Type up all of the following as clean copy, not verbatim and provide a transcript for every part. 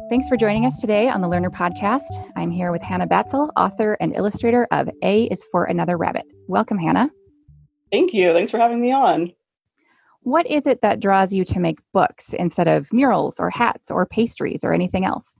Thanks for joining us today on the Learner Podcast. I'm here with Hannah Batzel, author and illustrator of A is for Another Rabbit. Welcome, Hannah. Thank you. Thanks for having me on. What is it that draws you to make books instead of murals or hats or pastries or anything else?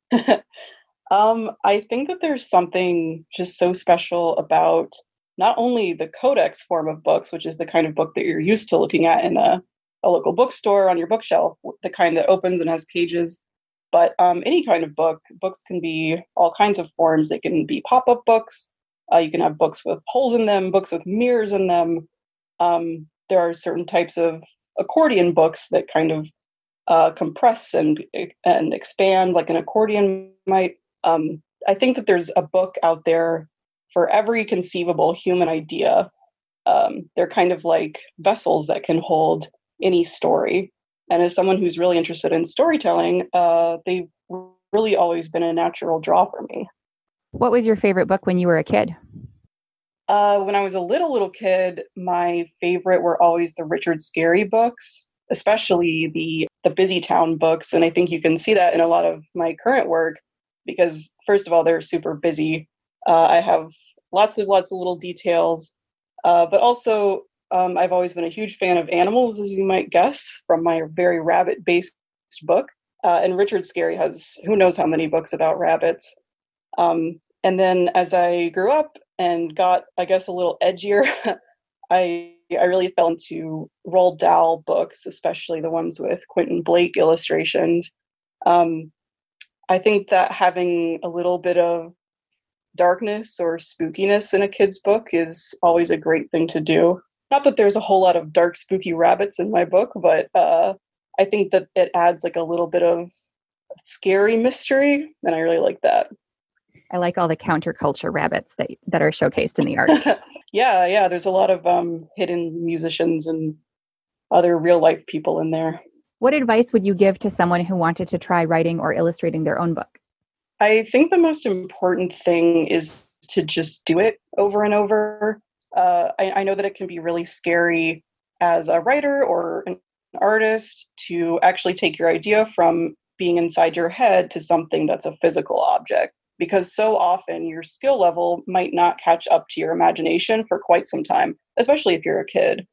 I think that there's something just so special about not only the codex form of books, which is the kind of book that you're used to looking at in a local bookstore on your bookshelf, the kind that opens and has pages, but any kind of book. Books can be all kinds of forms. They can be pop-up books. You can have books with holes in them, books with mirrors in them. There are certain types of accordion books that kind of compress and expand like an accordion might. I think that there's a book out there for every conceivable human idea. They're kind of like vessels that can hold any story. And as someone who's really interested in storytelling, they've really always been a natural draw for me. What was your favorite book when you were a kid? When I was a little kid, my favorite were always the Richard Scarry books, especially the Busy Town books. And I think you can see that in a lot of my current work because, first of all, they're super busy. I have lots of little details, but also I've always been a huge fan of animals, as you might guess, from my very rabbit-based book. And Richard Scarry has who knows how many books about rabbits. And then as I grew up and got, I guess, a little edgier, I really fell into Roald Dahl books, especially the ones with Quentin Blake illustrations. I think that having a little bit of darkness or spookiness in a kid's book is always a great thing to do. Not that there's a whole lot of dark, spooky rabbits in my book, but I think that it adds like a little bit of scary mystery, and I really like that. I like all the counterculture rabbits that are showcased in the art. Yeah. There's a lot of hidden musicians and other real life people in there. What advice would you give to someone who wanted to try writing or illustrating their own book? I think the most important thing is to just do it over and over. I know that it can be really scary as a writer or an artist to actually take your idea from being inside your head to something that's a physical object, because so often your skill level might not catch up to your imagination for quite some time, especially if you're a kid.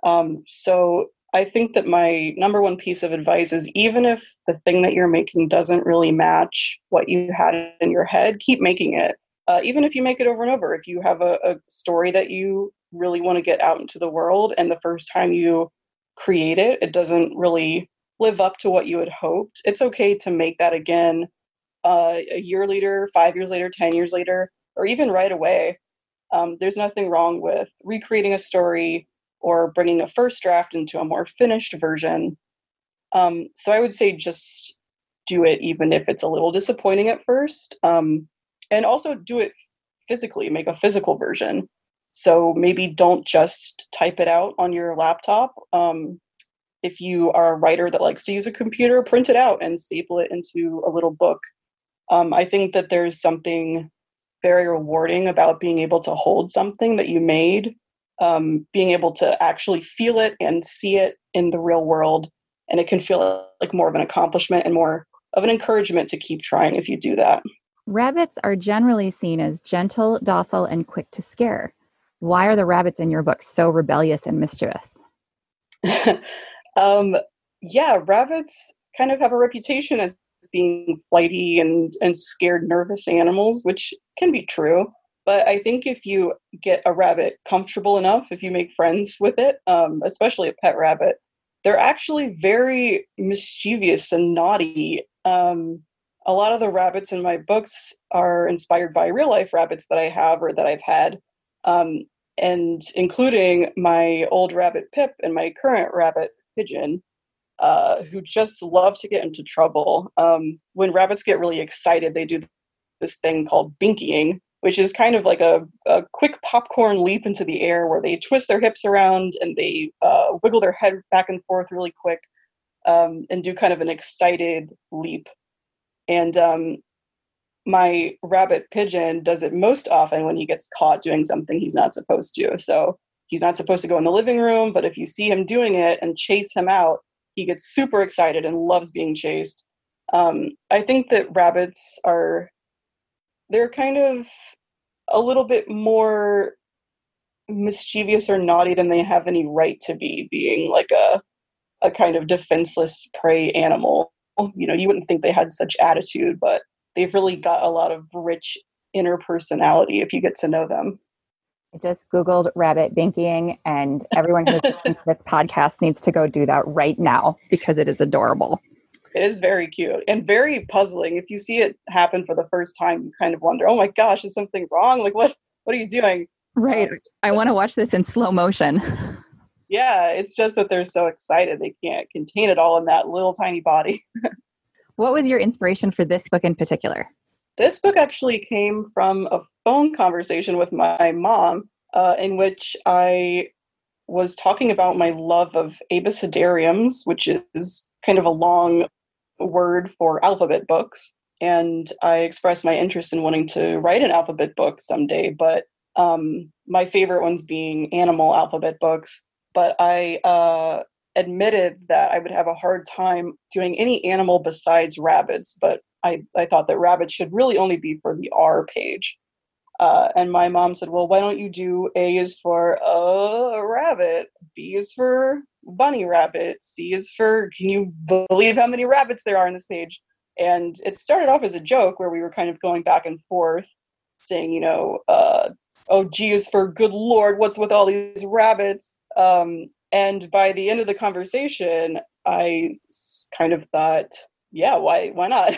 So I think that my number one piece of advice is even if the thing that you're making doesn't really match what you had in your head, keep making it. Even if you make it over and over, if you have a story that you really want to get out into the world and the first time you create it, it doesn't really live up to what you had hoped, it's okay to make that again a year later, 5 years later, 10 years later, or even right away. There's nothing wrong with recreating a story or bringing a first draft into a more finished version. So I would say just do it even if it's a little disappointing at first. And also do it physically, make a physical version. So maybe don't just type it out on your laptop. If you are a writer that likes to use a computer, print it out and staple it into a little book. I think that there's something very rewarding about being able to hold something that you made, being able to actually feel it and see it in the real world. And it can feel like more of an accomplishment and more of an encouragement to keep trying if you do that. Rabbits are generally seen as gentle, docile, and quick to scare. Why are the rabbits in your book so rebellious and mischievous? Rabbits kind of have a reputation as being flighty and scared, nervous animals, which can be true. But I think if you get a rabbit comfortable enough, if you make friends with it, especially a pet rabbit, they're actually very mischievous and naughty. A lot of the rabbits in my books are inspired by real life rabbits that I have or that I've had, and including my old rabbit Pip and my current rabbit Pigeon, who just love to get into trouble. When rabbits get really excited, they do this thing called binkying, which is kind of like a quick popcorn leap into the air where they twist their hips around and they wiggle their head back and forth really quick and do kind of an excited leap. And my rabbit Pigeon does it most often when he gets caught doing something he's not supposed to. So he's not supposed to go in the living room, but if you see him doing it and chase him out, he gets super excited and loves being chased. I think that rabbits they're kind of a little bit more mischievous or naughty than they have any right to be, being like a kind of defenseless prey animal. You know, you wouldn't think they had such attitude, but they've really got a lot of rich inner personality if you get to know them. I just Googled rabbit binkying, and everyone who's listening to this podcast needs to go do that right now because it is adorable. It is very cute and very puzzling. If you see it happen for the first time, you kind of wonder, oh my gosh, is something wrong? Like, what are you doing? Right. I want to watch this in slow motion. Yeah, it's just that they're so excited. They can't contain it all in that little tiny body. What was your inspiration for this book in particular? This book actually came from a phone conversation with my mom, in which I was talking about my love of abecedariums, which is kind of a long word for alphabet books. And I expressed my interest in wanting to write an alphabet book someday, but my favorite ones being animal alphabet books. But I admitted that I would have a hard time doing any animal besides rabbits, but I thought that rabbits should really only be for the R page. And my mom said, well, why don't you do A is for a rabbit, B is for bunny rabbit, C is for, can you believe how many rabbits there are on this page? And it started off as a joke where we were kind of going back and forth saying, you know, oh, G is for good Lord, what's with all these rabbits? And by the end of the conversation, I kind of thought, yeah, why not?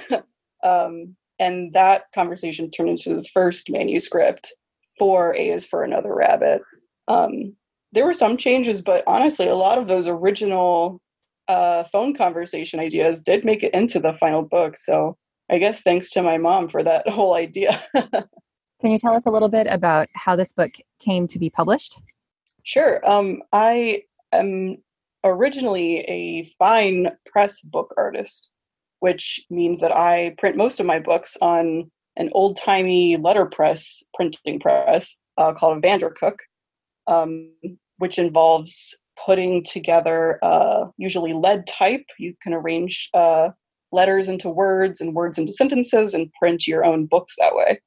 And that conversation turned into the first manuscript for A is for Another Rabbit. There were some changes, but honestly, a lot of those original phone conversation ideas did make it into the final book. So I guess thanks to my mom for that whole idea. Can you tell us a little bit about how this book came to be published? Sure. I am originally a fine press book artist, which means that I print most of my books on an old-timey letterpress printing press called a Vandercook, which involves putting together usually lead type. You can arrange letters into words and words into sentences and print your own books that way.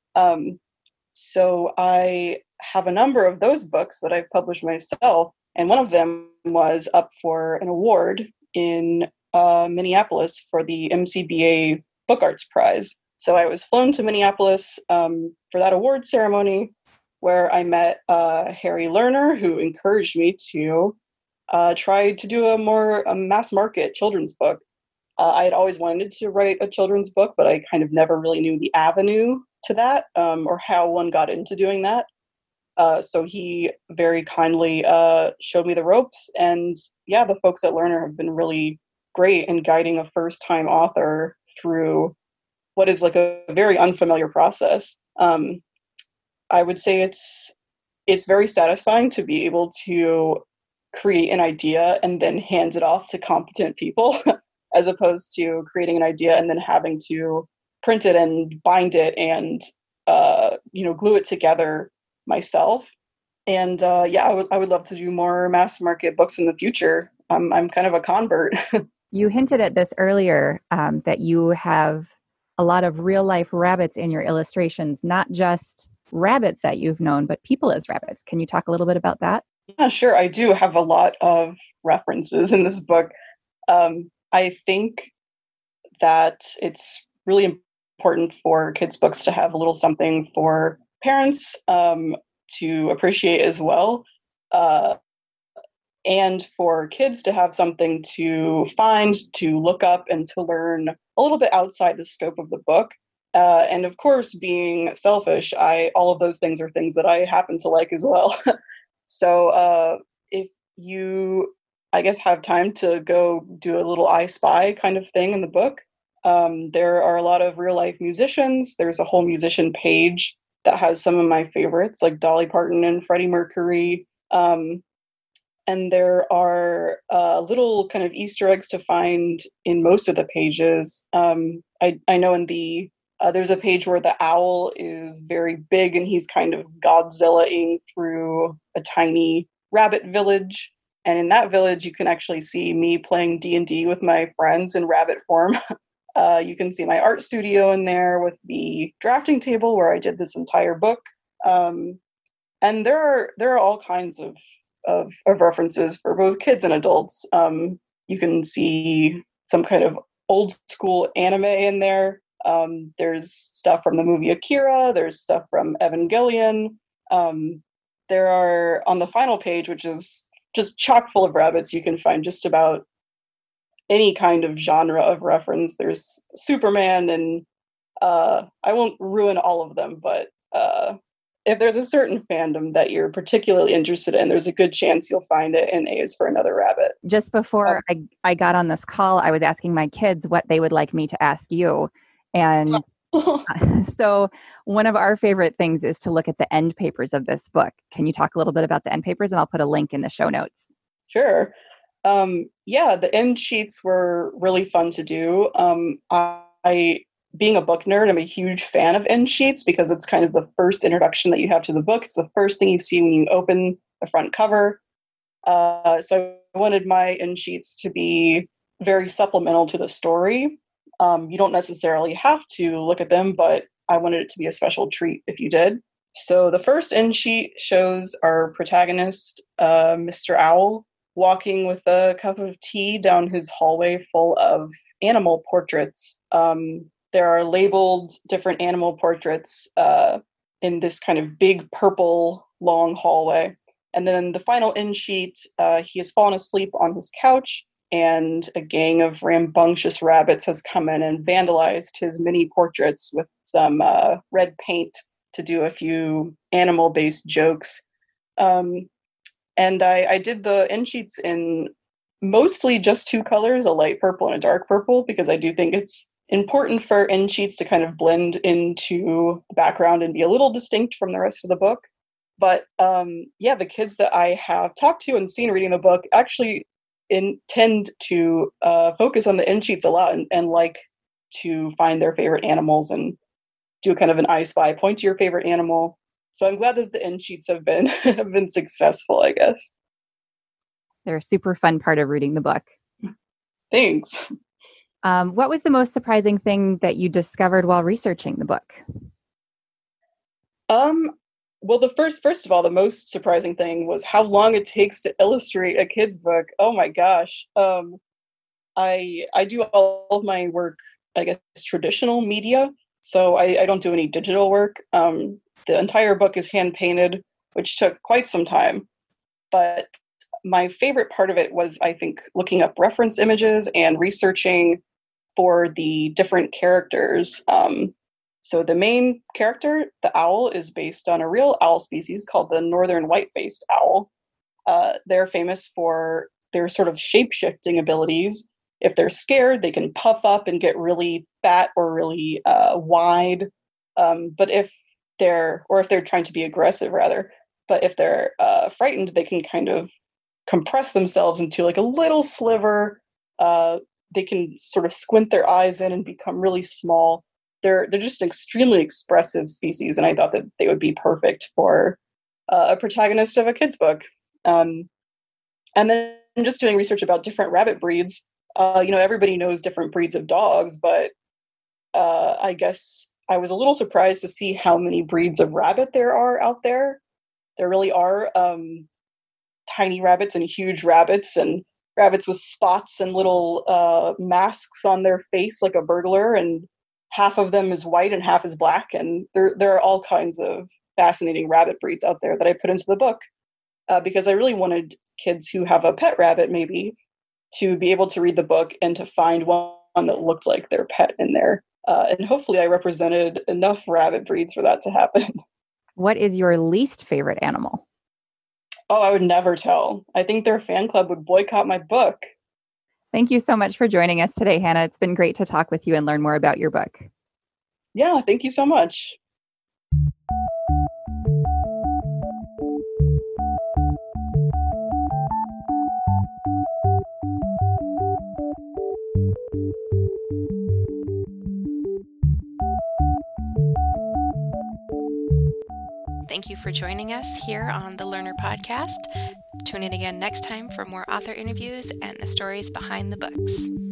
So I have a number of those books that I've published myself, and one of them was up for an award in Minneapolis for the MCBA Book Arts Prize. So I was flown to Minneapolis for that award ceremony, where I met Harry Lerner, who encouraged me to try to do a mass market children's book. I had always wanted to write a children's book, but I kind of never really knew the avenue to that or how one got into doing that. So he very kindly showed me the ropes. And yeah, the folks at Lerner have been really great in guiding a first-time author through what is like a very unfamiliar process. I would say it's very satisfying to be able to create an idea and then hand it off to competent people, as opposed to creating an idea and then having to print it and bind it and glue it together myself. And I would love to do more mass market books in the future. I'm kind of a convert. You hinted at this earlier, that you have a lot of real life rabbits in your illustrations, not just rabbits that you've known, but people as rabbits. Can you talk a little bit about that? Yeah, sure. I do have a lot of references in this book. I think that it's really important for kids' books to have a little something for parents to appreciate as well. And for kids to have something to find, to look up, and to learn a little bit outside the scope of the book. And of course, being selfish, all of those things are things that I happen to like as well. So if you, I guess, have time to go do a little I Spy kind of thing in the book, there are a lot of real life musicians. There's a whole musician page that has some of my favorites, like Dolly Parton and Freddie Mercury. And there are little kind of Easter eggs to find in most of the pages. I know in there's a page where the owl is very big and he's kind of Godzilla-ing through a tiny rabbit village. And in that village, you can actually see me playing D&D with my friends in rabbit form. You can see my art studio in there with the drafting table where I did this entire book. And there are all kinds of references for both kids and adults. You can see some kind of old school anime in there. There's stuff from the movie Akira. There's stuff from Evangelion. There are, on the final page, which is just chock full of rabbits, you can find just about any kind of genre of reference. There's Superman, and I won't ruin all of them, but if there's a certain fandom that you're particularly interested in, there's a good chance you'll find it in A is for Another Rabbit. Just before I got on this call, I was asking my kids what they would like me to ask you. And so one of our favorite things is to look at the end papers of this book. Can you talk a little bit about the end papers? And I'll put a link in the show notes. Sure. The end sheets were really fun to do. I, being a book nerd, I'm a huge fan of end sheets because it's kind of the first introduction that you have to the book. It's the first thing you see when you open the front cover. So I wanted my end sheets to be very supplemental to the story. You don't necessarily have to look at them, but I wanted it to be a special treat if you did. So the first end sheet shows our protagonist, Mr. Owl, walking with a cup of tea down his hallway full of animal portraits. There are labeled different animal portraits in this kind of big purple long hallway. And then the final end sheet, he has fallen asleep on his couch, and a gang of rambunctious rabbits has come in and vandalized his mini portraits with some red paint to do a few animal-based jokes. And I did the end sheets in mostly just two colors, a light purple and a dark purple, because I do think it's important for end sheets to kind of blend into the background and be a little distinct from the rest of the book. But the kids that I have talked to and seen reading the book actually tend to focus on the end sheets a lot and like to find their favorite animals and do kind of an I Spy, point to your favorite animal. So I'm glad that the end sheets have been have been successful, I guess. They're a super fun part of reading the book. Thanks. What was the most surprising thing that you discovered while researching the book? Well, first of all, the most surprising thing was how long it takes to illustrate a kid's book. Oh my gosh. I do all of my work, I guess, traditional media. So I don't do any digital work. The entire book is hand painted, which took quite some time. But my favorite part of it was, I think, looking up reference images and researching for the different characters. So the main character, the owl, is based on a real owl species called the northern white-faced owl. They're famous for their sort of shape-shifting abilities. If they're scared, they can puff up and get really fat or really wide. But if they're trying to be aggressive, rather, but if they're frightened, they can kind of compress themselves into like a little sliver. They can sort of squint their eyes in and become really small. They're just an extremely expressive species, and I thought that they would be perfect for a protagonist of a kid's book. And then just doing research about different rabbit breeds. Everybody knows different breeds of dogs, but I guess I was a little surprised to see how many breeds of rabbit there are out there. There really are tiny rabbits and huge rabbits, and rabbits with spots and little masks on their face like a burglar, and half of them is white and half is black. And there are all kinds of fascinating rabbit breeds out there that I put into the book because I really wanted kids who have a pet rabbit maybe to be able to read the book and to find one that looked like their pet in there. And hopefully I represented enough rabbit breeds for that to happen. What is your least favorite animal? Oh, I would never tell. I think their fan club would boycott my book. Thank you so much for joining us today, Hannah. It's been great to talk with you and learn more about your book. Yeah, thank you so much. Thank you for joining us here on the Learner Podcast. Tune in again next time for more author interviews and the stories behind the books.